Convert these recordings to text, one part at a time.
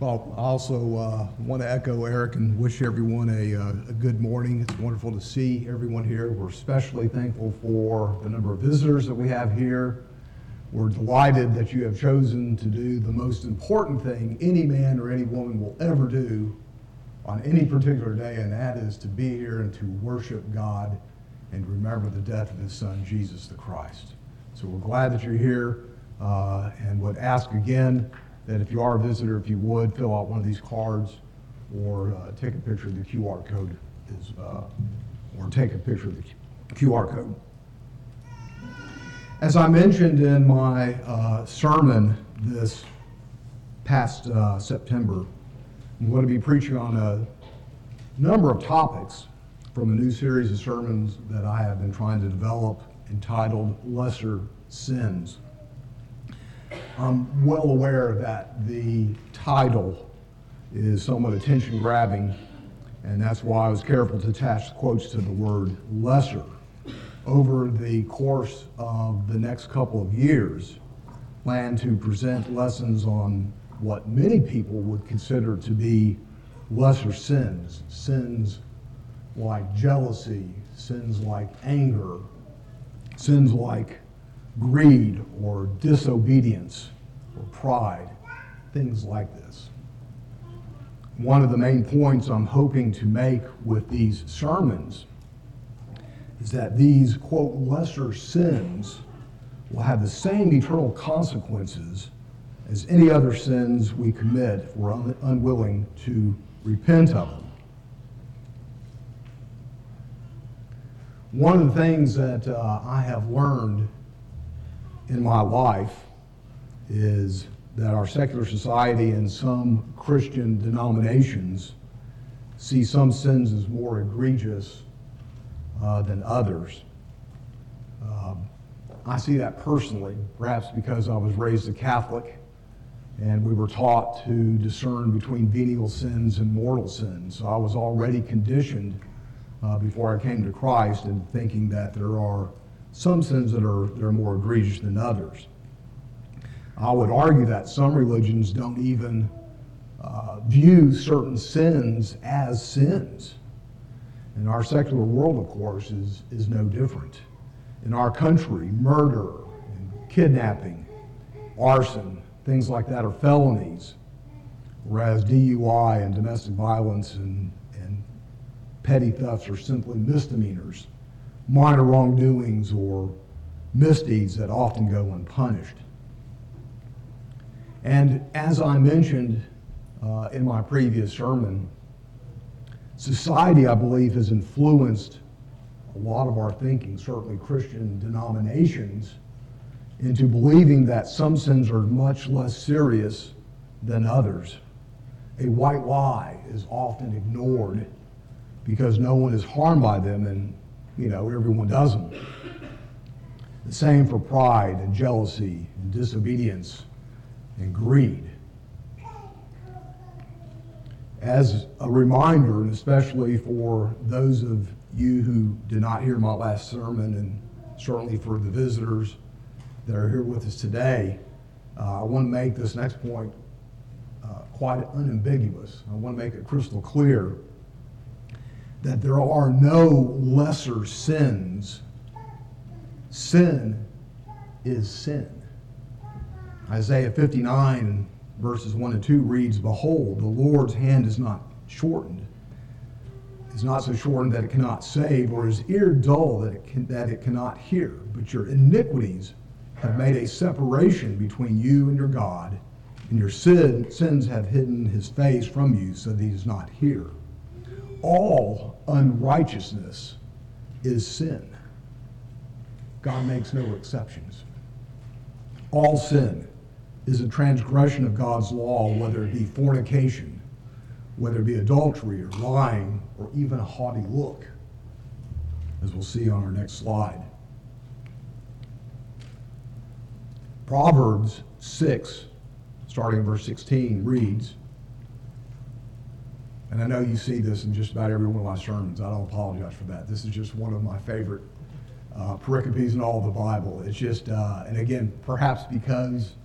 Well, I also want to echo Eric and wish everyone a good morning. It's wonderful to see everyone here. We're especially thankful for the number of visitors that we have here. We're delighted that you have chosen to do the most important thing any man or any woman will ever do on any particular day, and that is to be here and to worship God and remember the death of his son, Jesus the Christ. So we're glad that you're here and would ask again that if you are a visitor, if you would, fill out one of these cards or take a picture of the QR code, or take a picture of the QR code. As I mentioned in my sermon this past September, I'm going to be preaching on a number of topics from a new series of sermons that I have been trying to develop entitled Lesser Sins. I'm well aware that the title is somewhat attention-grabbing, and that's why I was careful to attach quotes to the word lesser. Over the course of the next couple of years, plan to present lessons on what many people would consider to be lesser sins. Sins like jealousy, sins like anger, sins like greed or disobedience or pride, things like this. One of the main points I'm hoping to make with these sermons is that these, quote, lesser sins will have the same eternal consequences as any other sins we commit if we're unwilling to repent of them. One of the things that I have learned in my life is that our secular society and some Christian denominations see some sins as more egregious than others. I see that personally, perhaps because I was raised a Catholic and we were taught to discern between venial sins and mortal sins. So I was already conditioned before I came to Christ in thinking that there are some sins that are more egregious than others. I would argue that some religions don't even view certain sins as sins. And our secular world, of course, is no different. In our country, murder, and kidnapping, arson, things like that are felonies, whereas DUI and domestic violence and petty thefts are simply misdemeanors, minor wrongdoings or misdeeds that often go unpunished. And as I mentioned in my previous sermon, society, I believe, has influenced a lot of our thinking, certainly Christian denominations, into believing that some sins are much less serious than others. A white lie is often ignored because no one is harmed by them, and everyone does them. The same for pride and jealousy and disobedience and greed. As a reminder, and especially for those of you who did not hear my last sermon, and certainly for the visitors that are here with us today, I want to make this next point quite unambiguous. I want to make it crystal clear that there are no lesser sins. Sin is sin. Isaiah 59 verses 1 and 2 reads, "Behold, the Lord's hand is not shortened. It's not so shortened that it cannot save, or his ear dull that it cannot hear. But your iniquities have made a separation between you and your God, and your sins have hidden his face from you so that he does not hear. All unrighteousness is sin." God makes no exceptions. All sin is a transgression of God's law, whether it be fornication, whether it be adultery or lying, or even a haughty look, as we'll see on our next slide. Proverbs 6, starting in verse 16, reads, and I know you see this in just about every one of my sermons. I don't apologize for that. This is just one of my favorite pericopes in all of the Bible. It's just, and again, perhaps because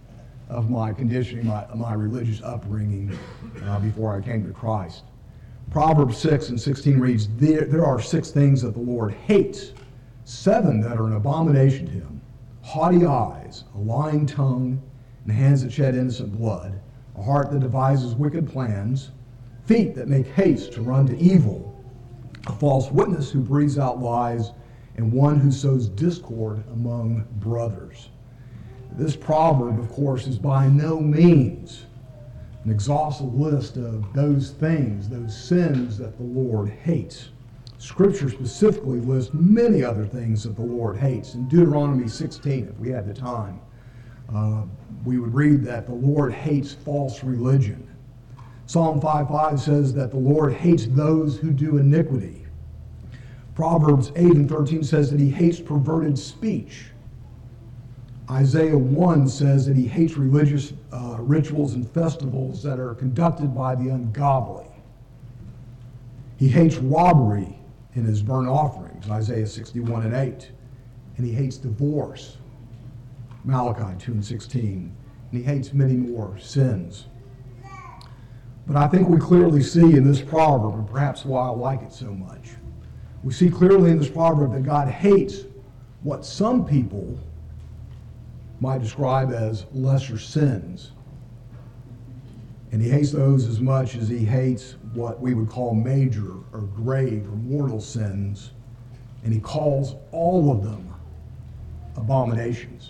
of my conditioning, my religious upbringing before I came to Christ. Proverbs 6:16 reads, there are 6 things that the Lord hates, 7 that are an abomination to him: haughty eyes, a lying tongue, and hands that shed innocent blood, a heart that devises wicked plans, feet that make haste to run to evil, a false witness who breathes out lies, and one who sows discord among brothers. This proverb, of course, is by no means an exhaustive list of those things, those sins that the Lord hates. Scripture specifically lists many other things that the Lord hates. In Deuteronomy 16, if we had the time, we would read that the Lord hates false religion. Psalm 5:5 says that the Lord hates those who do iniquity. Proverbs 8:13 says that he hates perverted speech. Isaiah 1 says that he hates religious rituals and festivals that are conducted by the ungodly. He hates robbery in his burnt offerings, Isaiah 61:8. And he hates divorce, Malachi 2:16. And he hates many more sins. But I think we clearly see in this proverb, and perhaps why I like it so much, we see clearly in this proverb that God hates what some people might describe as lesser sins. And he hates those as much as he hates what we would call major or grave or mortal sins. And he calls all of them abominations.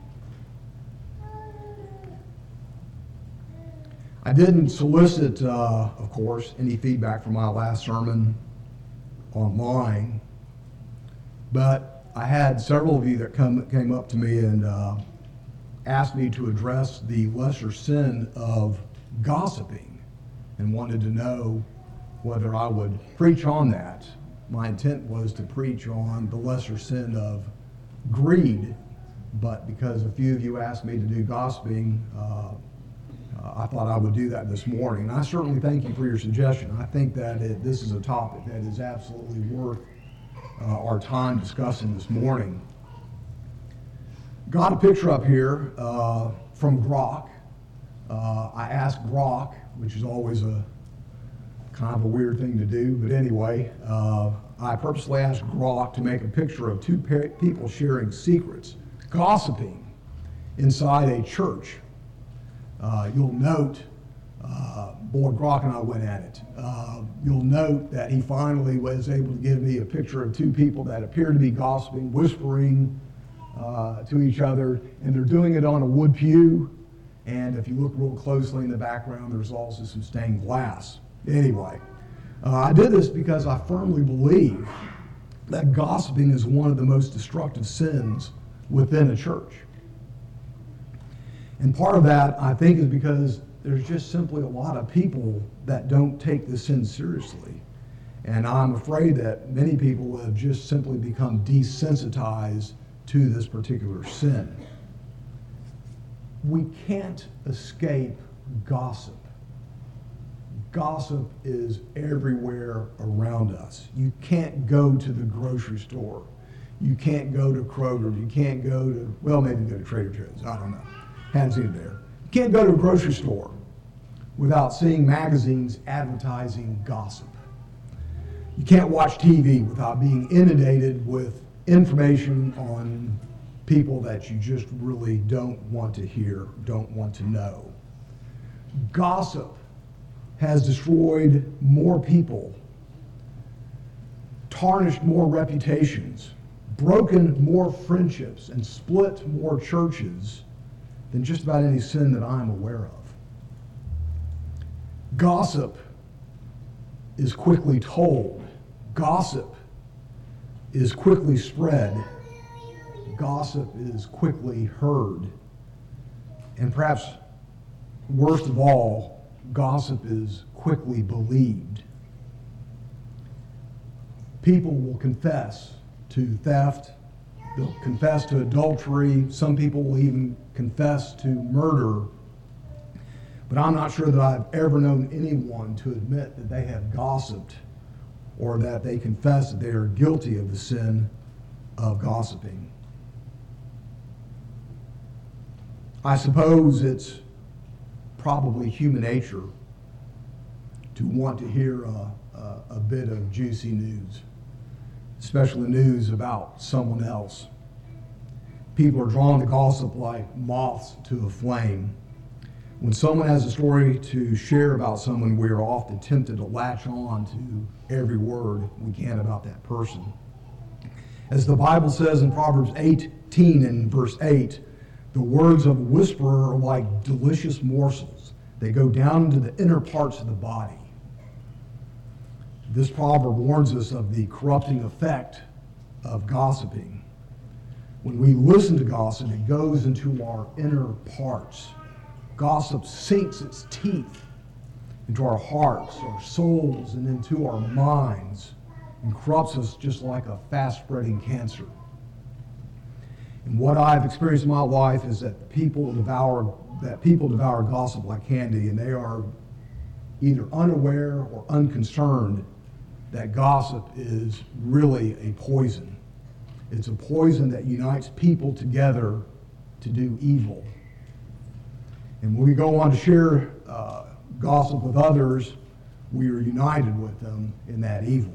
I didn't solicit, of course, any feedback from my last sermon online, but I had several of you that came up to me and asked me to address the lesser sin of gossiping and wanted to know whether I would preach on that. My intent was to preach on the lesser sin of greed, but because a few of you asked me to do gossiping, I thought I would do that this morning. And I certainly thank you for your suggestion. I think that this is a topic that is absolutely worth our time discussing this morning. Got a picture up here from Grok. I asked Grok, which is always a kind of a weird thing to do, but anyway, I purposely asked Grok to make a picture of 2 people sharing secrets, gossiping inside a church. You'll note, boy, Grok and I went at it. You'll note that he finally was able to give me a picture of 2 people that appear to be gossiping, whispering to each other, and they're doing it on a wood pew. And if you look real closely in the background, there's also some stained glass. Anyway, I did this because I firmly believe that gossiping is one of the most destructive sins within a church. And part of that, I think, is because there's just simply a lot of people that don't take this sin seriously. And I'm afraid that many people have just simply become desensitized to this particular sin. We can't escape gossip. Gossip is everywhere around us. You can't go to the grocery store. You can't go to Kroger. You can't go to, well, maybe go to Trader Joe's. I don't know. Haven't seen it there. You can't go to a grocery store without seeing magazines advertising gossip. You can't watch TV without being inundated with information on people that you just really don't want to hear, don't want to know. Gossip has destroyed more people, tarnished more reputations, broken more friendships, and split more churches than just about any sin that I'm aware of. Gossip is quickly told. Gossip is quickly spread. Gossip is quickly heard. And perhaps worst of all, gossip is quickly believed. People will confess to theft. They'll confess to adultery. Some people will even confess to murder. But I'm not sure that I've ever known anyone to admit that they have gossiped or that they confess that they are guilty of the sin of gossiping. I suppose it's probably human nature to want to hear a bit of juicy news, especially news about someone else. People are drawn to gossip like moths to a flame. When someone has a story to share about someone, we are often tempted to latch on to every word we can about that person. As the Bible says in Proverbs 18 and verse 8, the words of a whisperer are like delicious morsels. They go down into the inner parts of the body. This proverb warns us of the corrupting effect of gossiping. When we listen to gossip, it goes into our inner parts. Gossip sinks its teeth into our hearts, our souls, and into our minds, and corrupts us just like a fast-spreading cancer. And what I've experienced in my life is that people devour gossip like candy, and they are either unaware or unconcerned that gossip is really a poison. It's a poison that unites people together to do evil. And when we go on to share gossip with others, we are united with them in that evil.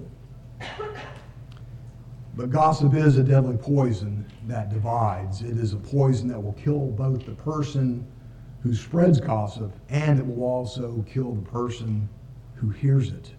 But gossip is a deadly poison that divides. It is a poison that will kill both the person who spreads gossip, and it will also kill the person who hears it.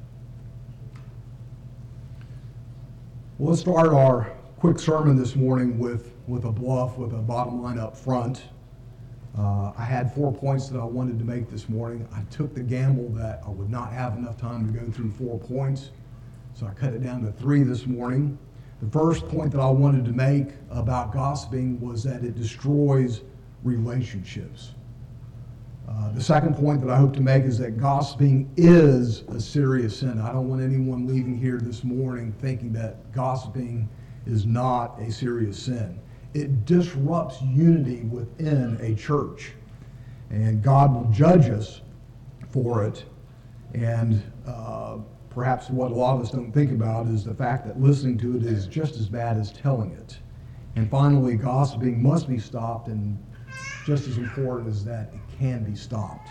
Well, let's start our quick sermon this morning with a bluff, with a bottom line up front. I had 4 points that I wanted to make this morning. I took the gamble that I would not have enough time to go through 4 points, so I cut it down to 3 this morning. The first point that I wanted to make about gossiping was that it destroys relationships. The second point that I hope to make is that gossiping is a serious sin. I don't want anyone leaving here this morning thinking that gossiping is not a serious sin. It disrupts unity within a church, and God will judge us for it. And perhaps what a lot of us don't think about is the fact that listening to it is just as bad as telling it. And finally, gossiping must be stopped, and just as important as that, it can be stopped.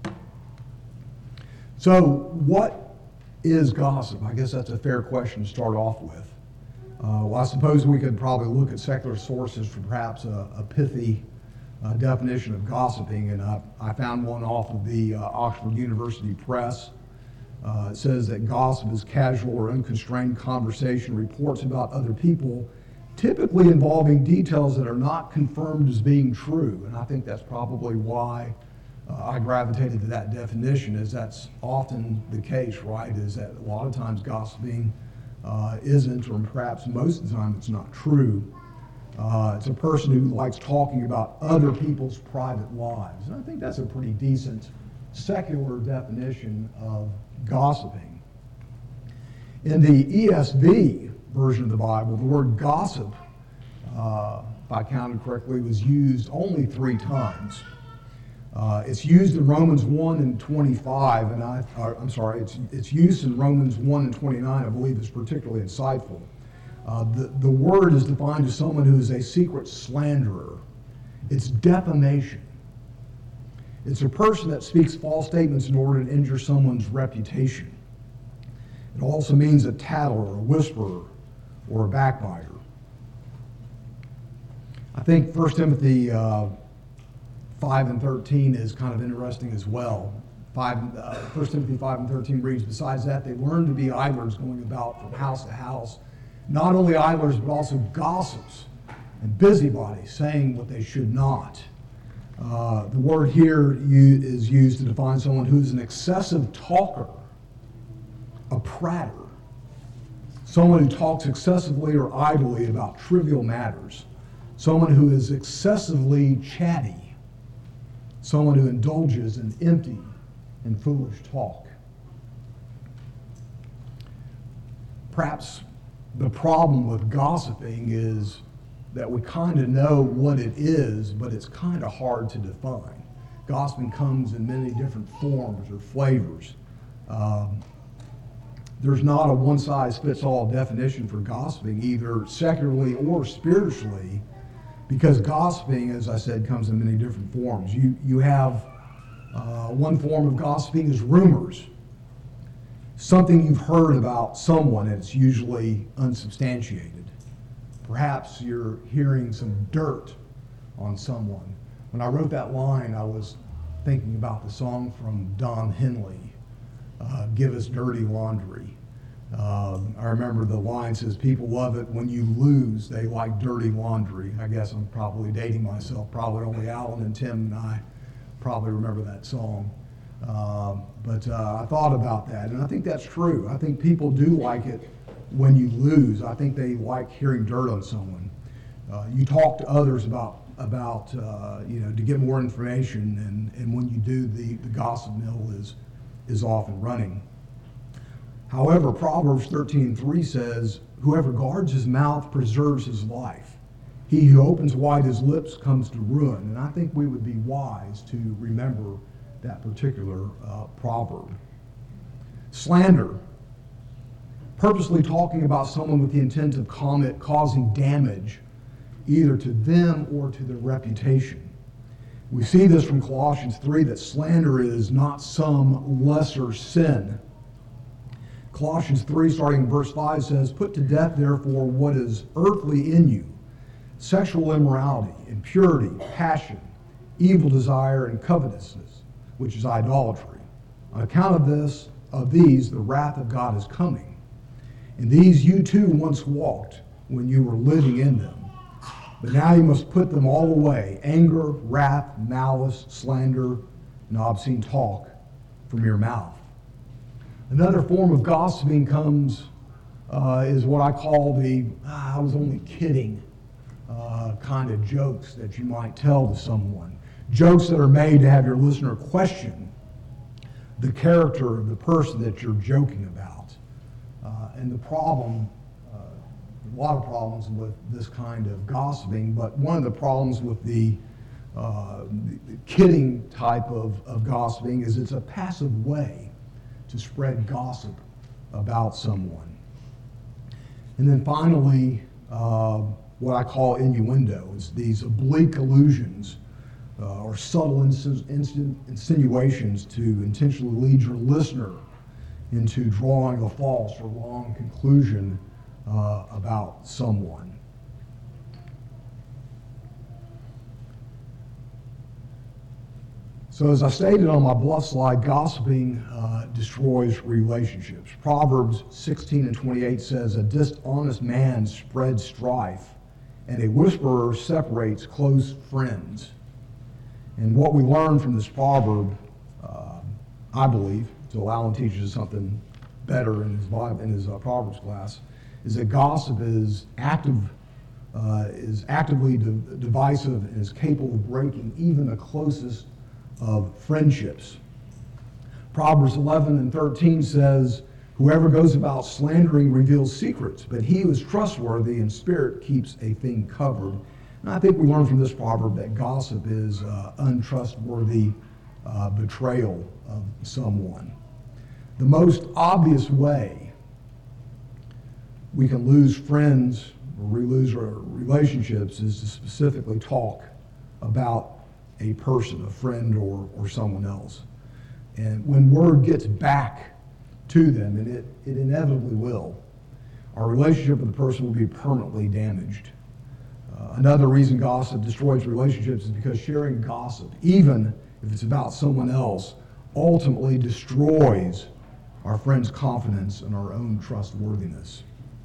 So what is gossip? I guess that's a fair question to start off with. Well, I suppose we could probably look at secular sources for perhaps a pithy definition of gossiping, and I found one off of the Oxford University Press. It says that gossip is casual or unconstrained conversation, reports about other people, typically involving details that are not confirmed as being true. And I think that's probably why I gravitated to that definition, is that's often the case, right? Is that a lot of times gossiping isn't, or perhaps most of the time it's not true. It's a person who likes talking about other people's private lives. And I think that's a pretty decent secular definition of gossiping. In the ESV version of the Bible, the word gossip, if I counted correctly, was used only 3 times. It's used in Romans 1 and 25, and it's used in Romans 1 and 29, I believe is particularly insightful. The word is defined as someone who is a secret slanderer. It's defamation. It's a person that speaks false statements in order to injure someone's reputation. It also means a tattler, a whisperer, or a backbiter. I think 1 Timothy 5 and 13 is kind of interesting as well. 1 Timothy 5 and 13 reads, besides that, they learn to be idlers, going about from house to house. Not only idlers, but also gossips and busybodies, saying what they should not. The word here is used to define someone who's an excessive talker, a prater, someone who talks excessively or idly about trivial matters, someone who is excessively chatty, someone who indulges in empty and foolish talk. Perhaps the problem with gossiping is that we kind of know what it is, but it's kind of hard to define. Gossiping comes in many different forms or flavors. There's not a one-size-fits-all definition for gossiping, either secularly or spiritually. Because gossiping, as I said, comes in many different forms. You have one form of gossiping is rumors. Something you've heard about someone, and it's usually unsubstantiated. Perhaps you're hearing some dirt on someone. When I wrote that line, I was thinking about the song from Don Henley, Give Us Dirty Laundry. I remember the line says, people love it when you lose, they like dirty laundry. I guess I'm probably dating myself. Probably only Alan and Tim and I probably remember that song. But I thought about that, and I think that's true. I think people do like it when you lose. I think they like hearing dirt on someone. You talk to others about to get more information, and when you do, the gossip mill is off and running. However, Proverbs 13:3 says, whoever guards his mouth preserves his life. He who opens wide his lips comes to ruin. And I think we would be wise to remember that particular proverb. Slander. Purposely talking about someone with the intent of causing damage either to them or to their reputation. We see this from Colossians 3 that slander is not some lesser sin. Colossians 3, starting in verse 5, says, put to death, therefore, what is earthly in you, sexual immorality, impurity, passion, evil desire, and covetousness, which is idolatry. On account of these, the wrath of God is coming. In these you too once walked when you were living in them. But now you must put them all away, anger, wrath, malice, slander, and obscene talk from your mouth. Another form of gossiping is what I call the I was only kidding kind of jokes that you might tell to someone. Jokes that are made to have your listener question the character of the person that you're joking about. And the problem, a lot of problems with this kind of gossiping, but one of the problems with the kidding type of gossiping is it's a passive way to spread gossip about someone. And then finally, what I call innuendo is these oblique allusions or subtle insinuations to intentionally lead your listener into drawing a false or wrong conclusion about someone. So as I stated on my bluff slide, gossiping destroys relationships. Proverbs 16:28 says, a dishonest man spreads strife, and a whisperer separates close friends. And what we learn from this proverb, I believe, until Alan teaches us something better in his Proverbs class, is that gossip is actively divisive and is capable of breaking even the closest of friendships. Proverbs 11:13 says, whoever goes about slandering reveals secrets, but he who is trustworthy in spirit keeps a thing covered. And I think we learn from this proverb that gossip is untrustworthy betrayal of someone. The most obvious way we can lose friends or lose our relationships is to specifically talk about a person, a friend, or someone else. And when word gets back to them, and it inevitably will, our relationship with the person will be permanently damaged. Another reason gossip destroys relationships is because sharing gossip, even if it's about someone else, ultimately destroys our friend's confidence and our own trustworthiness.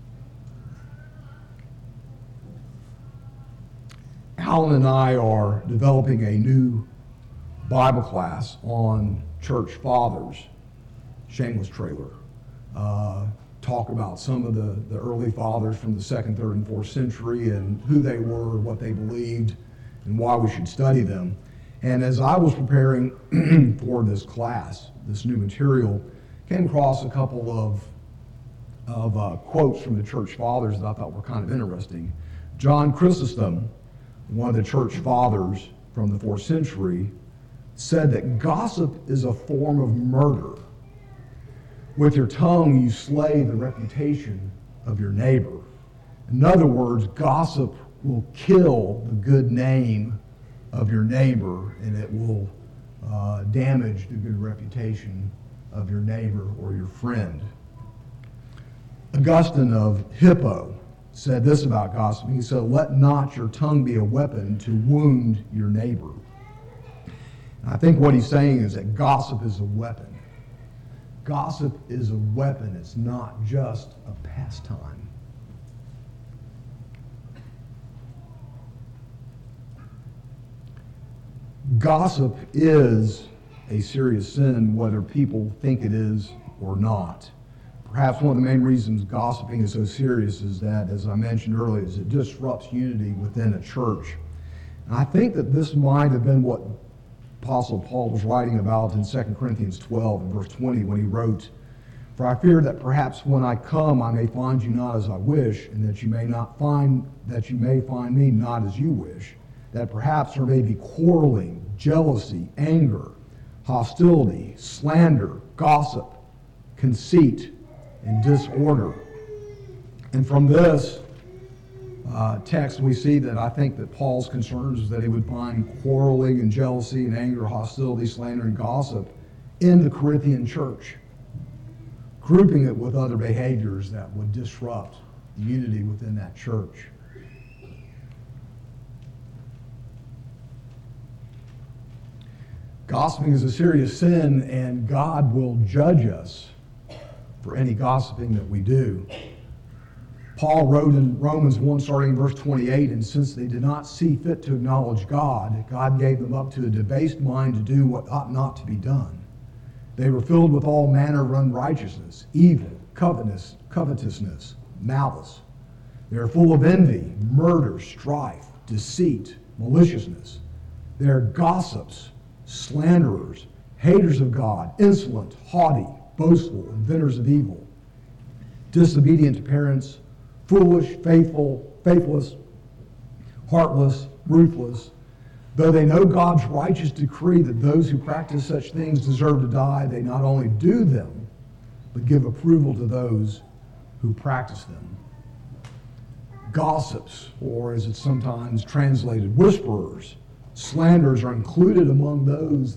Alan and I are developing a new Bible class on church fathers. Shameless trailer. Talk about some of the early fathers from the 2nd, 3rd, and 4th century and who they were, what they believed, and why we should study them. And as I was preparing for this class, this new material, came across a couple of quotes from the church fathers that I thought were kind of interesting. John Chrysostom, one of the church fathers from the 4th century, said that gossip is a form of murder. With your tongue, you slay the reputation of your neighbor. In other words, gossip will kill the good name of your neighbor, and it will damage the good reputation of your neighbor or your friend. Augustine of Hippo said this about gossiping. He said, "Let not your tongue be a weapon to wound your neighbor." And I think what he's saying is that gossip is a weapon. Gossip is a weapon. It's not just a pastime. Gossip is a serious sin, whether people think it is or not. Perhaps one of the main reasons gossiping is so serious is that, as I mentioned earlier, is it disrupts unity within a church. And I think that this might have been what Apostle Paul was writing about in 2 Corinthians 12 and verse 20 when he wrote, "For I fear that perhaps when I come I may find you not as I wish, and that you may find me not as you wish, that perhaps there may be quarreling, jealousy, anger, hostility, slander, gossip, conceit, and disorder." And from this text, we see that I think that Paul's concerns is that he would find quarreling and jealousy and anger, hostility, slander, and gossip in the Corinthian church, grouping it with other behaviors that would disrupt the unity within that church. Gossiping is a serious sin, and God will judge us for any gossiping that we do. Paul wrote in Romans 1, starting in verse 28, "And since they did not see fit to acknowledge God, God gave them up to a debased mind to do what ought not to be done. They were filled with all manner of unrighteousness, evil, covetousness, malice. They are full of envy, murder, strife, deceit, maliciousness. They are gossips, slanderers, haters of God, insolent, haughty, boastful, inventors of evil, disobedient to parents, foolish, faithless, heartless, ruthless. Though they know God's righteous decree that those who practice such things deserve to die, they not only do them, but give approval to those who practice them." Gossips, or as it's sometimes translated, whisperers, slanders are included among those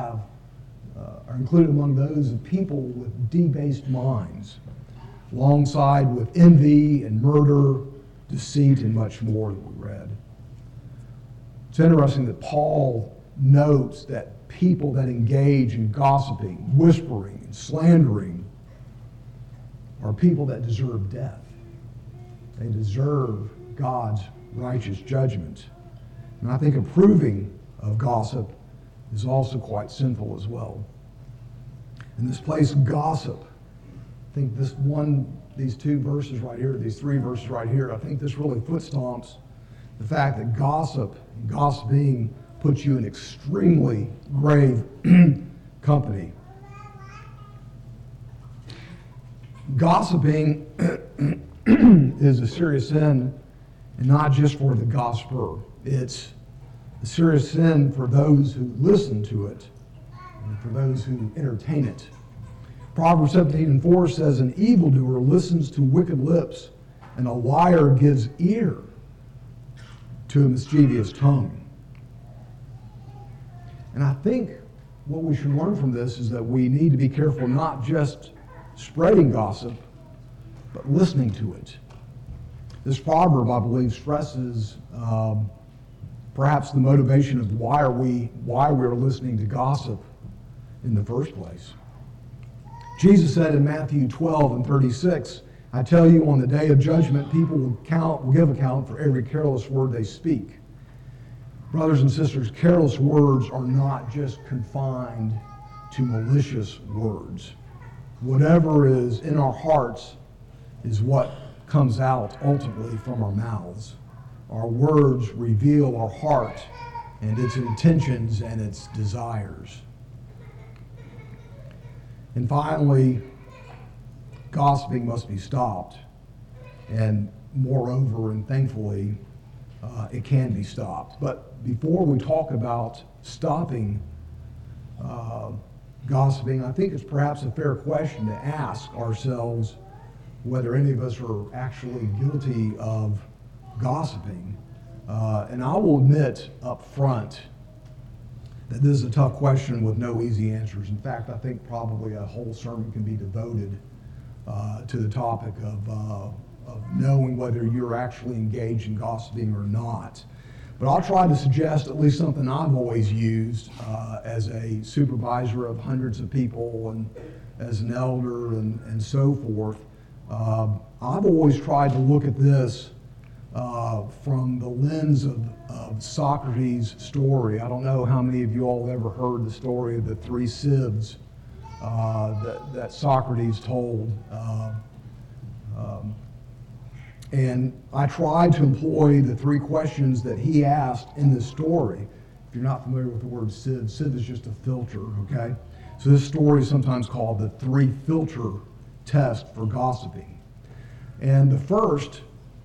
of people with debased minds, alongside with envy and murder, deceit, and much more that we read. It's interesting that Paul notes that people that engage in gossiping, whispering, and slandering are people that deserve death. They deserve God's righteous judgment. And I think approving of gossip is also quite sinful as well. In this place, gossip, I think these two verses right here, these three verses right here, I think this really foot stomps the fact that gossiping puts you in extremely grave company. Gossiping is a serious sin, and not just for the gossiper. It's a serious sin for those who listen to it and for those who entertain it. Proverbs 17:4 says, "An evildoer listens to wicked lips, and a liar gives ear to a mischievous tongue." And I think what we should learn from this is that we need to be careful not just spreading gossip, but listening to it. This proverb, I believe, stresses perhaps the motivation of why we're listening to gossip in the first place. Jesus said in Matthew 12:36, "I tell you, on the day of judgment, people will give account for every careless word they speak." Brothers and sisters, careless words are not just confined to malicious words. Whatever is in our hearts is what comes out ultimately from our mouths. Our words reveal our heart and its intentions and its desires. And finally, gossiping must be stopped. And moreover, and thankfully, it can be stopped. But before we talk about stopping gossiping, I think it's perhaps a fair question to ask ourselves whether any of us are actually guilty of gossiping. And I will admit up front that this is a tough question with no easy answers. In fact, I think probably a whole sermon can be devoted to the topic of knowing whether you're actually engaged in gossiping or not. But I'll try to suggest at least something I've always used as a supervisor of hundreds of people and as an elder and so forth. I've always tried to look at this from the lens of Socrates' story. I don't know how many of you all ever heard the story of the three sieves that Socrates told. And I tried to employ the three questions that he asked in this story. If you're not familiar with the word sieve is just a filter, okay? So this story is sometimes called the three filter test for gossiping. And the first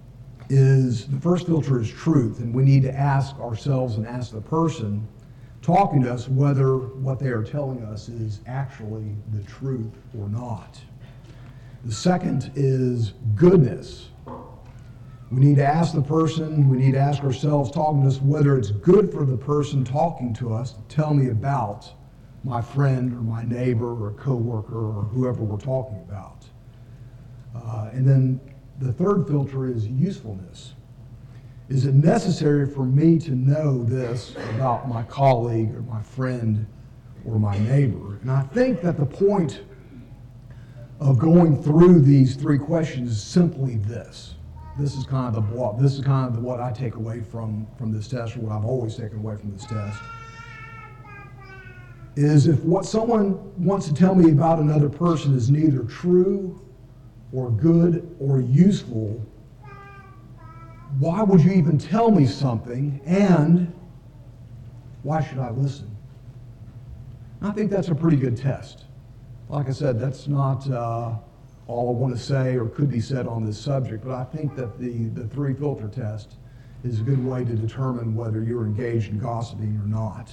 filter is truth, and we need to ask ourselves and ask the person talking to us whether what they are telling us is actually the truth or not. The second is goodness. We need to ask the person, we need to ask ourselves talking to us whether it's good for the person talking to us to tell me about my friend or my neighbor or coworker or whoever we're talking about. And then the third filter is usefulness. Is it necessary for me to know this about my colleague or my friend or my neighbor? And I think that the point of going through these three questions is simply this. This is kind of what I take away from this test, or what I've always taken away from this test, is if what someone wants to tell me about another person is neither true or good or useful, why would you even tell me something, and why should I listen? I think that's a pretty good test. Like I said, that's not all I want to say or could be said on this subject, but I think that the three filter test is a good way to determine whether you're engaged in gossiping or not.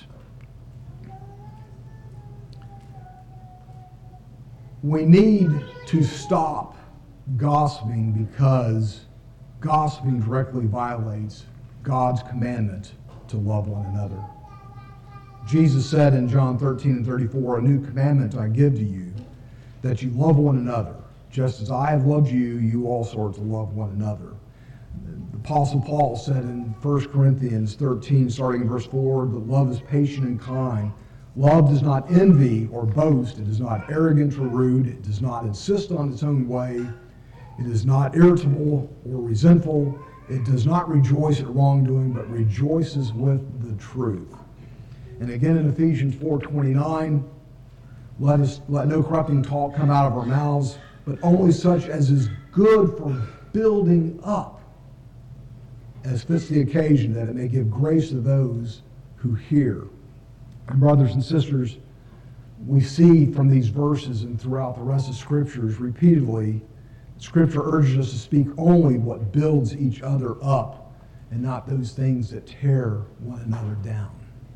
We need to stop gossiping because gossiping directly violates God's commandment to love one another. Jesus said in John 13:34, "A new commandment I give to you, that you love one another. Just as I have loved you, you also are to love one another." The Apostle Paul said in 1 Corinthians 13, starting in verse 4, that love is patient and kind. Love does not envy or boast. It is not arrogant or rude. It does not insist on its own way. It is not irritable or resentful. It does not rejoice at wrongdoing, but rejoices with the truth. And again in Ephesians 4:29, let no corrupting talk come out of our mouths, but only such as is good for building up, as fits the occasion, that it may give grace to those who hear. And brothers and sisters, we see from these verses and throughout the rest of Scriptures repeatedly, Scripture urges us to speak only what builds each other up and not those things that tear one another down.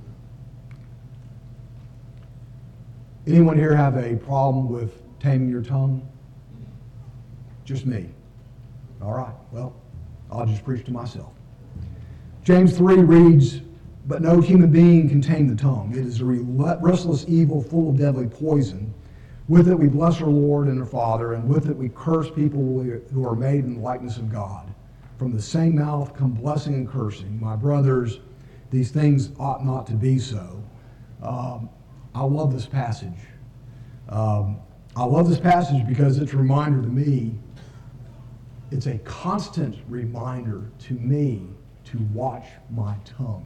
Anyone here have a problem with taming your tongue? Just me. All right, well, I'll just preach to myself. James 3 reads, "But no human being can tame the tongue. It is a restless evil full of deadly poison. With it we bless our Lord and our Father, and with it we curse people who are made in the likeness of God. From the same mouth come blessing and cursing. My brothers, these things ought not to be so." I love this passage. I love this passage because it's a reminder to me, it's a constant reminder to me to watch my tongue.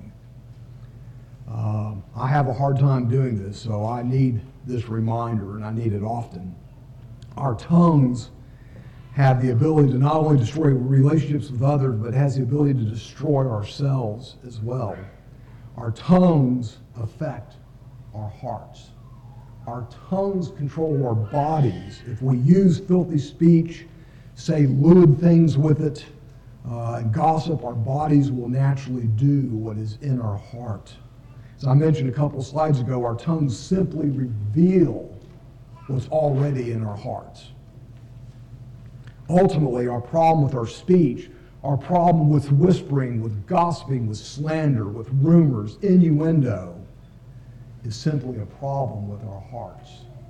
I have a hard time doing this, so I need this reminder, and I need it often. Our tongues have the ability to not only destroy relationships with others, but has the ability to destroy ourselves as well. Our tongues affect our hearts. Our tongues control our bodies. If we use filthy speech, say lewd things with it, and gossip, our bodies will naturally do what is in our heart. As I mentioned a couple of slides ago, our tongues simply reveal what's already in our hearts. Ultimately, our problem with our speech Our problem with whispering, with gossiping, with slander, with rumors, innuendo, is simply a problem with our hearts.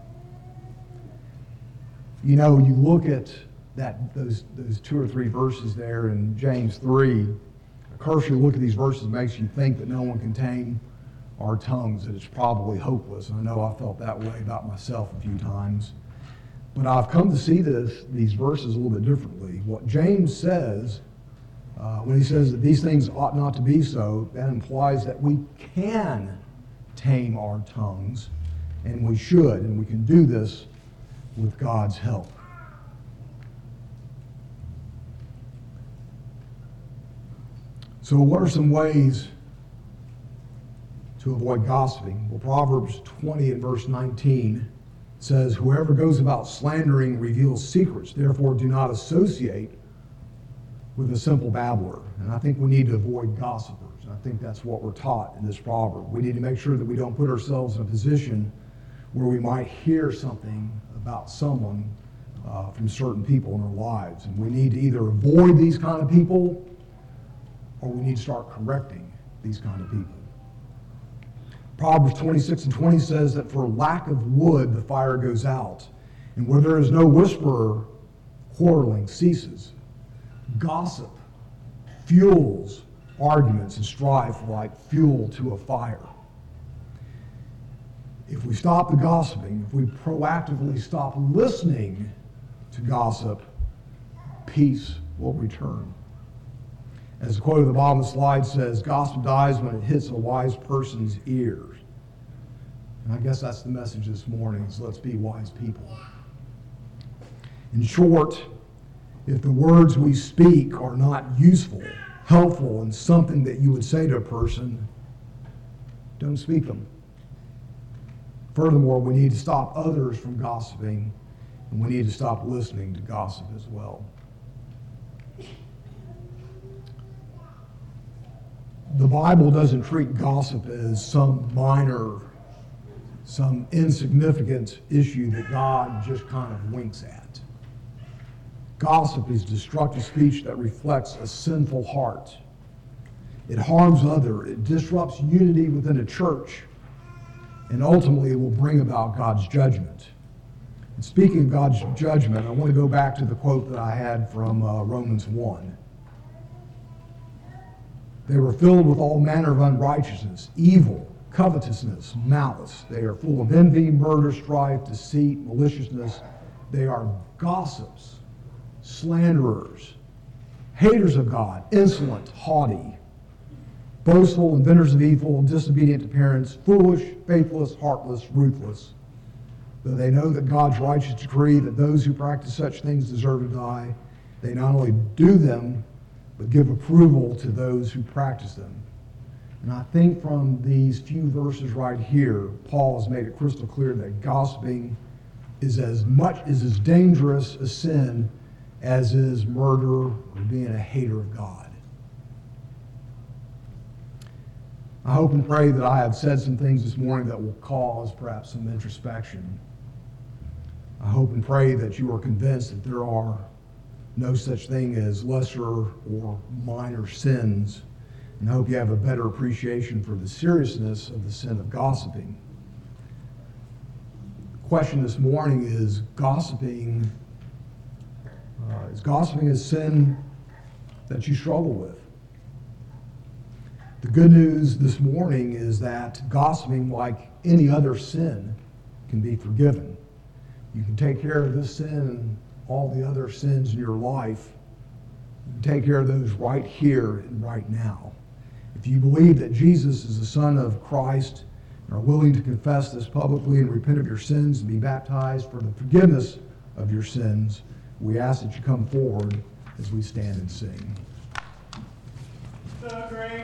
You know, you look at those 2 or 3 verses there in James 3. A cursory look at these verses makes you think that no one can tame our tongues, that it's probably hopeless. And I know I felt that way about myself a few times. But I've come to see these verses a little bit differently. What James says, when he says that these things ought not to be so, that implies that we can tame our tongues, and we should, and we can do this with God's help. So what are some ways to avoid gossiping? Well, Proverbs 20 and verse 19 says, "Whoever goes about slandering reveals secrets. Therefore, do not associate with a simple babbler." And I think we need to avoid gossipers. I think that's what we're taught in this proverb. We need to make sure that we don't put ourselves in a position where we might hear something about someone from certain people in our lives. And we need to either avoid these kind of people, or we need to start correcting these kind of people. Proverbs 26 and 20 says that for lack of wood, the fire goes out. And where there is no whisperer, quarreling ceases. Gossip fuels arguments and strife like fuel to a fire. If we stop the gossiping, if we proactively stop listening to gossip, peace will return. As the quote at the bottom of the slide says, gossip dies when it hits a wise person's ears. And I guess that's the message this morning, is let's be wise people. In short, if the words we speak are not useful, helpful, and something that you would say to a person, don't speak them. Furthermore, we need to stop others from gossiping, and we need to stop listening to gossip as well. The Bible doesn't treat gossip as some minor, some insignificant issue that God just kind of winks at. Gossip is destructive speech that reflects a sinful heart. It harms others. It disrupts unity within a church, and ultimately it will bring about God's judgment. And speaking of God's judgment, I want to go back to the quote that I had from Romans 1. They were filled with all manner of unrighteousness, evil, covetousness, malice. They are full of envy, murder, strife, deceit, maliciousness. They are gossips, slanderers, haters of God, insolent, haughty, boastful, inventors of evil, disobedient to parents, foolish, faithless, heartless, ruthless. Though they know that God's righteous decree that those who practice such things deserve to die, they not only do them, but give approval to those who practice them. And I think from these few verses right here, Paul has made it crystal clear that gossiping is as dangerous a sin as is murder or being a hater of God. I hope and pray that I have said some things this morning that will cause perhaps some introspection. I hope and pray that you are convinced that there are no such thing as lesser or minor sins. And I hope you have a better appreciation for the seriousness of the sin of gossiping. The question this morning is gossiping a sin that you struggle with? The good news this morning is that gossiping, like any other sin, can be forgiven. You can take care of this sin and all the other sins in your life. You can take care of those right here and right now. If you believe that Jesus is the Son of Christ and are willing to confess this publicly and repent of your sins and be baptized for the forgiveness of your sins, we ask that you come forward as we stand and sing.